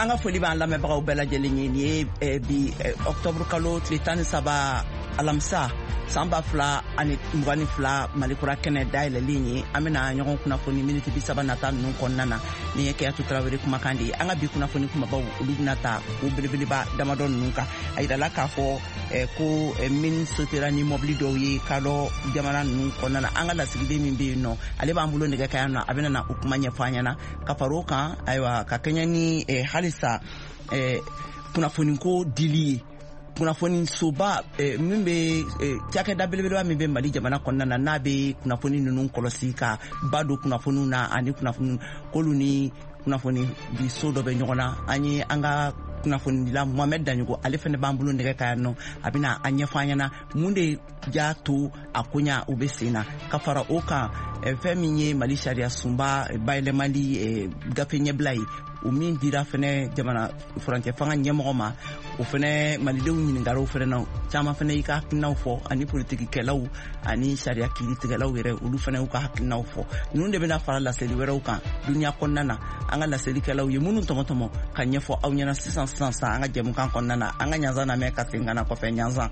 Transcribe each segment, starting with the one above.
anga foli ba la me ba bela jelingi ni bi octobre kalo tletani saba alamsa samba fla ani ngani fla malikura kene daile linyi amena nyon kuna foni minute bi saba nata nun konnana ni yake atu trawere kuma kandi anga bi kuna foni kuma ba ulunata ubelebele ba damadon nunka ayida la ka fo ko min soterani mobli do yi kalo jamana nun konnana anga la sigide min bi no ale ba ambulo ndega kayana abena na ukuma nyafanya na kafaroka aywa ka kenya ni halisa kuna foni ko dili kuna foni soba mimbe tiake dabelebele wa mimbe mali jamana konnana nabe kuna foni nunun kolosi ka bado kuna foni na ani kuna foni koluni kuna foni bi sodo be nyona ani anga kuna foni la Mohamed Danyugo ale fene bambulo ndege kayano abina anya fanyana munde jatu akunya ubesina kafara oka feminye mali sharia sumba baile mali gafenye blai umin dira fene jamana frontier fanga nyemoma o fene mali de wuni ngaro fene na chama fene ika hakina fo ani politique kelaw ani sharia kiliti kelaw were ulu fene uka hakina fo nunde bena fara la seli were uka dunya konnana anga la seli kelaw yemunun tomotomo kanye fo awnyana 600 anga jemu kan konnana anga nyanza na meka singana ko fe nyanza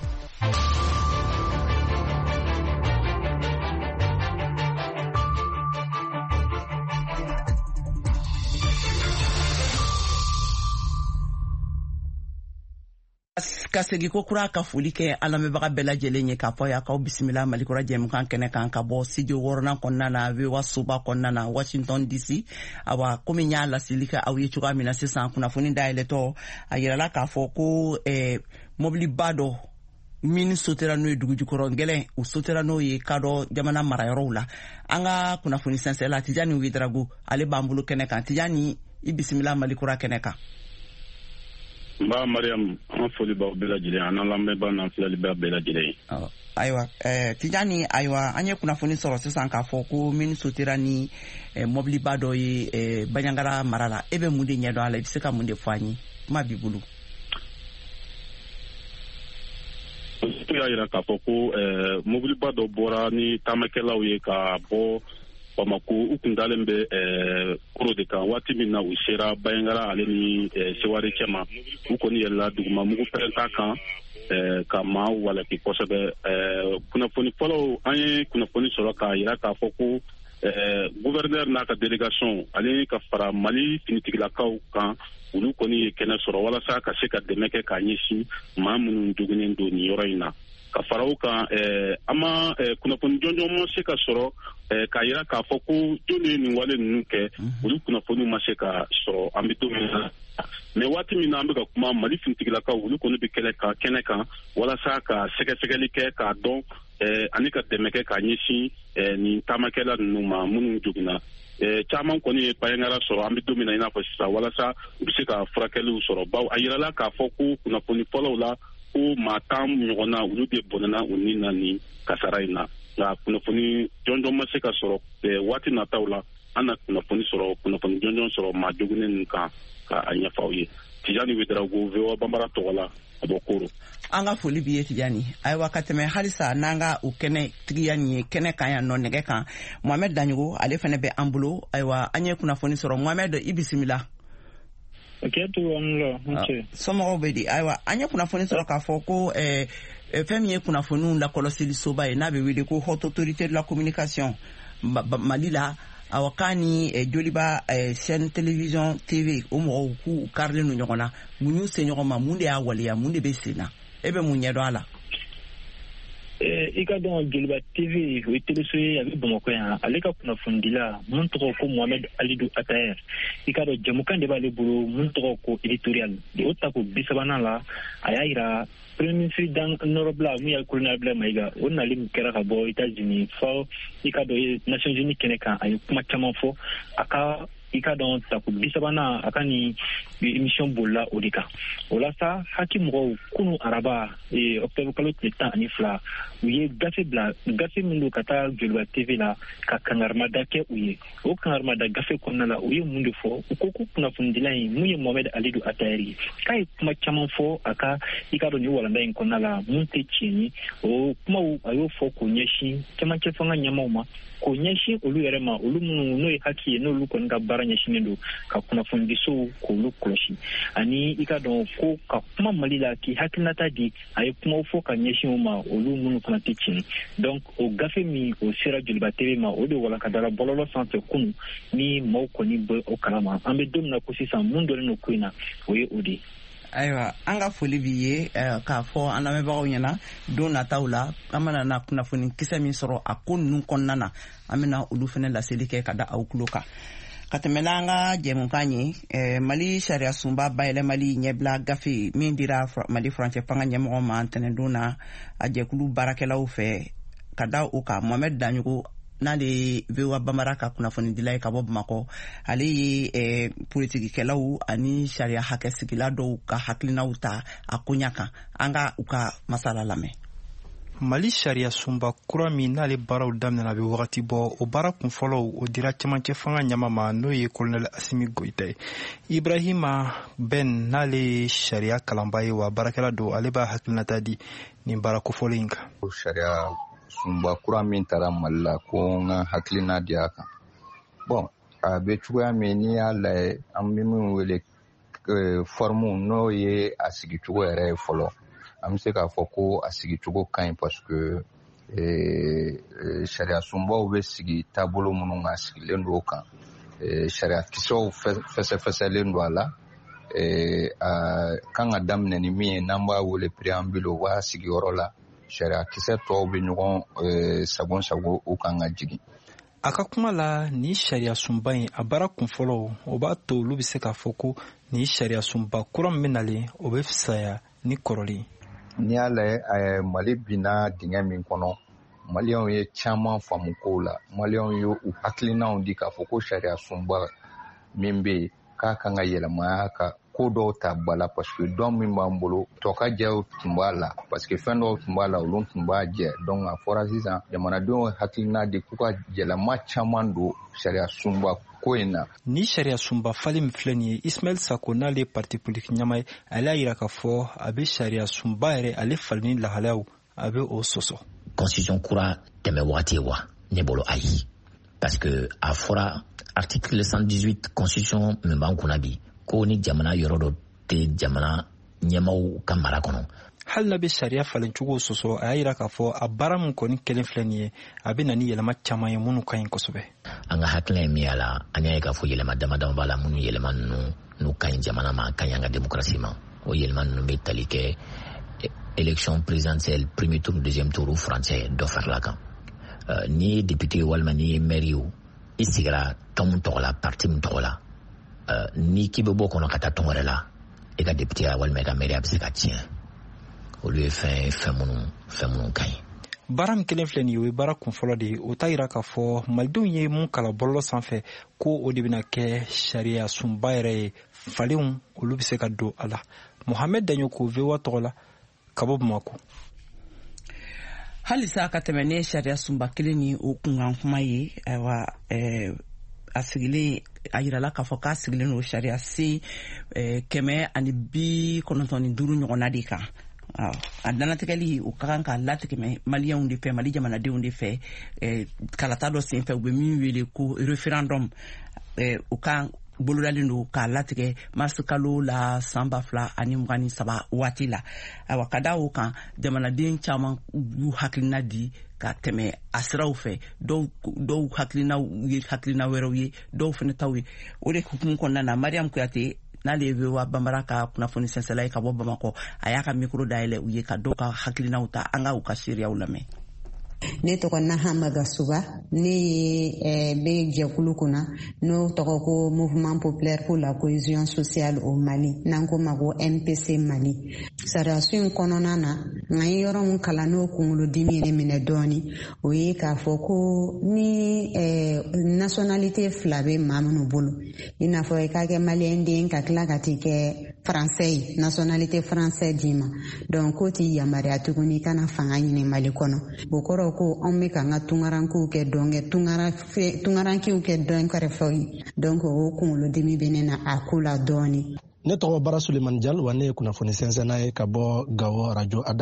kasegi ko kura ka foli kɛ alamebaga bɛɛ lajɛlen ye k'a fɔ y'a kaw bisimila malikura jɛmukan kɛnɛ kan ka bɔ studio wɔɔrɔnan kɔnɔna na VOA soba kɔnɔna na Washington DC awa komi y'a laseli kɛ aw ye cogoya min na sisan kunnafoni dayɛlɛtɔ a yirala k'a fɔ ko mobiliba dɔ min sotera n'o ye dugu jukɔrɔ gɛlɛn u sotera n'o ye kadɔ jamana marayɔrɔw la an ka kunnafoni sɛnsɛla Tijani Wederago ale b'an bolo kɛnɛ kan Tijani i bisimila malikura kɛnɛ kan. Ba Mariam an foli ba bɛɛ lajɛlen an lamɛn ba n'an filɛli bɛɛ lajɛlen. Ayiwa Tijani ayiwa an ye kunnafoni sɔrɔ sisan k'a fɔ ko min sotera ni mobiliba dɔ ye Baɲangara mara la e bɛ mun de ɲɛdɔn a la i bɛ se ka mun de fɔ an ye kuma b'i bolo. Muso y'a jira k'a fɔ ko mobiliba dɔ bɔra ni taamakɛlaw ye ka bɔ Bamako u kun dalen bɛ koro de kan waati min na u sera Baɲangara ale ni Seware cɛma u kɔni yɛlɛla dugumamugu pɛrɛnta kan ka maa walaki kosɛbɛ kunnafoni fɔlɔ an ye kunnafoni sɔrɔ k'a jira k'a fɔ ko gouverneur n'a ka délégation ale ka fara Mali finitigilakaw kan olu kɔni ye kɛnɛ sɔrɔ walasa ka se ka dɛmɛ kɛ k'a ɲɛsin maa minnu joginnen don nin yɔrɔ in na ka fara o kan an ma kunnafoni jɔnjɔn ma se ka sɔrɔ k'a jira k'a fɔ ko jɔn ye nin wale ninnu kɛ olu kunnafoniw ma se ka sɔrɔ an bɛ don min na mais waati min na an bɛ ka kuma Mali finitigilakaw olu kɔni bɛ kɛnɛ kan walasa ka sɛgɛsɛgɛli kɛ k'a dɔn ani ka dɛmɛ kɛ k'a ɲɛsin nin taamakɛla ninnu ma minnu joginna caman kɔni ye Baɲangara sɔrɔ an bɛ don min na i n'a fɔ sisan walasa u bɛ se ka furakɛliw sɔrɔ bawo a yirala k'a fɔ ko kunnafoni fɔlɔw la ko maa 10 ɲɔgɔnna olu de bɔnɛna u ni na ni kasara in na nka kunnafoni jɔnjɔn ma se ka sɔrɔ waati nataw la an na kunnafoni jɔnjɔn sɔrɔ maa joginnen ninnu kan ka a ɲɛfɔ aw ye Tijani Wederago VOA Bambara tɔgɔ la a bɔ Koro. An ka foli b'i ye Tijani ayiwa ka tɛmɛ halisa n'an ka o kɛnɛ tigiya nin ye kɛnɛ kan yan nɔ nɛgɛ kan Mohamed Danyugo ale fana bɛ an bolo ayiwa an ye kunnafoni sɔrɔ Mohamed i bisimila. Somɔgɔw bɛ di ayiwa an ye kunnafoni sɔrɔ k'a fɔ ko fɛn min ye kunnafoniw lakɔlɔsili soba ye n'a bɛ wele ko haute autorité de la communication Mali la awa k'a ni joliba chaîne télévision TV o mɔgɔw k'u karilen don ɲɔgɔn na mun y'u se ɲɔgɔn ma mun de y'a waleya mun de bɛ sen na e bɛ mun ɲɛdɔn a la. I ka dɔn Joliba TV o ye téléso ye a bɛ Bamakɔ yan ale ka kunnafonidila mun tɔgɔ ko Mohamed Alidou Atayer i ka dɔn jamukan de b'ale bolo mun tɔgɔ ko éditorial o ta ko 30nan la a y'a jira premier ministre Dan Norobla mun ye colonel Abdoulaye Maïga o nali min kɛra ka bɔ États-Unis fɔ i ka dɔn Nations Unies kɛnɛ kan a ye kuma caman fɔ a ka i ka dɔn tako 30nan a ka ni émission bolila o de kan o la sa haki mɔgɔw kunu araba octobre kalo tile 12 u ye gafe min don ka taa Joliba TV la ka kangarimada kɛ u ye o kangarimada gafe kɔnɔna la u ye mun de fɔ u ko ko kunnafonidila in mun ye Mohamed Alidou Atayer ye k'a ye kuma caman fɔ a ka i ka dɔn ni walanda in kɔnɔna la mun tɛ tiɲɛ ye o kumaw a y'o fɔ k'o ɲɛsin cɛmancɛ fanga ɲɛmaw ma k'o ɲɛsin olu yɛrɛ ma olu minnu n'o ye haki ye n'olu kɔni ka baara bɔra ɲɛsinen don ka kunnafonidisow k'olu kɔlɔsi ani i ka dɔn ko ka kuma Mali la k'i hakilinata di a ye kumaw fɔ ka ɲɛsin o ma olu minnu fana tɛ tiɲɛ donc o gafe min o sera Joliba TV ma o de walankatala bɔlɔlɔ sanfɛ kunu ni maaw kɔni bɛ o kalama an bɛ don min na ko sisan mun dɔnnen don ko in na o ye o de ayiwa an ka foli b'i ye k'a fɔ an lamɛnbagaw ɲɛna don nataw la an bɛna na kunnafoni kisɛ min sɔrɔ a ko ninnu kɔnɔna na an bɛna olu fana laseli kɛ ka da aw tulo kan ka tɛmɛ n'an ka jɛmukan ye Mali sariya sunba bayɛlɛmali ɲɛbila gafe min dira Mali furancɛ fanga ɲɛmɔgɔ ma ntɛnɛndon na a jɛkulu baarakɛlaw fɛ ka da o kan Mohamed Danyogo n'ale VOA Bambara ka kunnafoni dila ye ka bɔ Bamakɔ ale ye politikikɛlaw ani sariya hakɛsigila dɔw ka hakilinaw ta a koɲa kan an ka u ka masala lamɛn. Mali sariya sunba kura min n'ale baaraw daminɛna a bɛ wagati bɔ o baara kunfɔlɔw o dira cɛmancɛ fanga ɲama ma n'o ye Colonel Asimi Goita ye. Ibrahima Ben n'ale sariya kalanba ye wa baarakɛla don ale b'a hakilinata di nin baara kofɔlen in kan. Sariya sunba kura min taara Mali la ko n ka hakilina di a kan bon a bɛ cogoya min n'i y'a lajɛ an bɛ min wele forme n'o ye a sigicogo yɛrɛ ye fɔlɔ an bɛ se k'a fɔ ko a sigicogo ka ɲi parce que sariya sunbaw bɛ sigi taabolo minnu kan sigilen don o kan sariya kisɛw fɛsɛfɛsɛlen don a la a kan ka daminɛ ni min ye n'an b'a wele préambule o b'a sigiyɔrɔ la sariya kisɛ tɔw bɛ ɲɔgɔn sago u kan ka jigin. A ka kuma la ni sariya sunba in a baara kunfɔlɔ o b'a to olu bɛ se k'a fɔ ko ni sariya sunba kura min bɛ nalen o bɛ fisaya ni kɔrɔlen. N'i y'a lajɛ Mali binna dingɛ min kɔnɔ Maliyɛnw ye caman faamu kow la Maliyɛnw ye u hakilinaw di k'a fɔ ko sariya sunba min bɛ yen k'a kan ka yɛlɛma ka ko dɔw ta bala parce que dɔn min b'an bolo tɔkajɛw tun b'a la parce que fɛn dɔw tun b'a la olu tun b'a jɛ donc a fɔra sisan jamanadenw hakilina de k'u ka yɛlɛma caman don sariya sunba ko in na. Ni sariya sunba fali min filɛ nin ye Ismail Sako n'ale parti politique ɲama ye ale y'a yira k'a fɔ a bɛ sariya sunba yɛrɛ ale falini lahalayaw a bɛ o sɔsɔ. Constitution kura tɛmɛ wagati wa ne bolo ayi parce que a fɔra article 118 constitution min b'an kunna bi ko ni jamana yɔrɔ dɔ tɛ jamana ɲɛmaaw ka mara kɔnɔ. Hali n'a bɛ sariya falen cogo sɔsɔ a y'a yira k'a fɔ a baara min kɔni kelen filɛ nin ye a bɛ na ni yɛlɛma caman ye minnu ka ɲi kosɛbɛ. An ka hakilina ye min y'a la an y'a ye k'a fɔ yɛlɛma damadama b'a la minnu yɛlɛma ninnu n'u ka ɲi jamana ma ka ɲi an ka démocratie ma o yɛlɛma ninnu bɛ tali kɛ élection présidentielle premier tour deuxième tour furancɛ dɔ farala kan ni ye député walima ni ye maire ye i sigira tɔn min tɔgɔ la parti min tɔgɔ la ni k'i bɛ bɔ kɔnɔ ka taa tɔn wɛrɛ la i ka député walima i ka maire a bɛ se ka tiɲɛ olu ye fɛn minnu ka ɲi. Baara min kelen filɛ nin ye o ye baara kunfɔlɔ de ye o t'a yira k'a fɔ malidenw ye mun kalan bɔlɔlɔ sanfɛ ko o de bɛna kɛ sariya sunba yɛrɛ ye falenw olu bɛ se ka don a la. Mohamed Danyogo VOA tɔgɔ la ka bɔ Bamakɔ. Halisa ka tɛmɛ ne sariya sunba kelen ni o kunkan kuma ye ayiwa a sigilen a yirala k'a fɔ k'a sigilen o sariya se 195 ɲɔgɔnna de kan. A danatigɛli o ka kan ka latigɛ maliyɛnw de fɛ Mali jamanadenw de fɛ kalata dɔ senfɛ u bɛ min wele ko référendum o kan bolodalen don k'a latigɛ mars kalo la san 2023 waati la ayiwa ka da o kan jamanaden caman y'u hakilina di ka tɛmɛ a siraw fɛ dɔw hakilinaw ye hakilina wɛrɛw ye dɔw fana taw ye o de hukumu kɔnɔna na Mariam Kuyate n'ale bɛ wa Bambara ka kunnafoni sɛnsɛla ye ka bɔ Bamakɔ a y'a ka micro dayɛlɛ u ye ka dɔw ka hakilinaw ta an ka u ka seereyaw lamɛn. Ne tɔgɔ Nahama Gasuba ne ye bɛ jɛkulu kunna n'o tɔgɔ ko Mouvement Populaire pour la Cohésion Sociale au Mali n'an ko ma ko MPC Mali. Sariyaso in kɔnɔna na nka ye yɔrɔ min kalan n'o kunkolodimi ye minɛ dɔɔni o ye k'a fɔ ko ni nationalité fila bɛ maa minnu bolo i n'a fɔ i ka kɛ maliyɛn den ka tila ka t'i kɛ français ye nationalité français d'i ma donc k'o t'i yamaruya tuguni i kana fanga ɲini Mali kɔnɔ o kɔrɔ ko anw bɛ k'an ka tungarankew kɛ dɔn kɛ tungarankew kɛ dɔn kɛrɛfɛw ye donc o kunkolodimi bɛ ne na a ko la dɔɔni. Ne tɔgɔ Bara Sulemani Jalo wa ne ye kunnafoni sɛnsɛnna ye ka bɔ Gawo radio